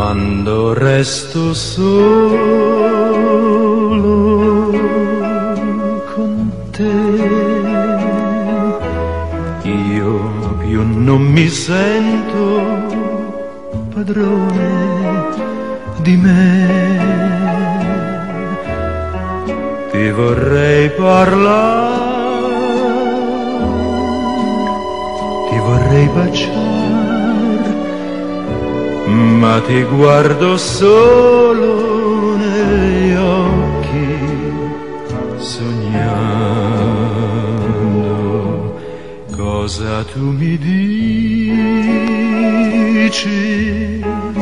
quando resto solo con te, io più non mi sento padrone di me. Ti vorrei parlare, ti vorrei baciare, ma ti guardo solo negli occhi, sognando. Cosa tu mi dici?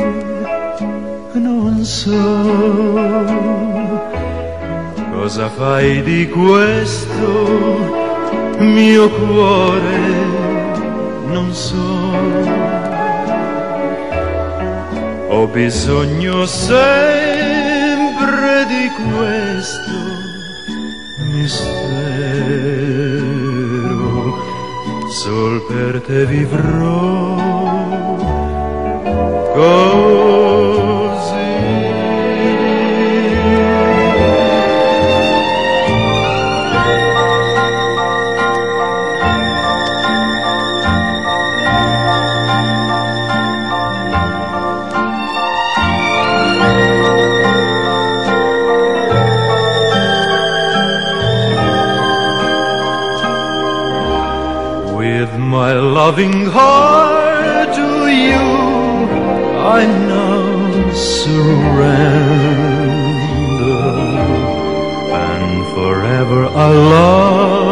Non so. Cosa fai di questo mio cuore? Non so. Ho bisogno sempre di questo mistero, sol per te vivrò così. With my loving heart to you I now surrender, and forever I love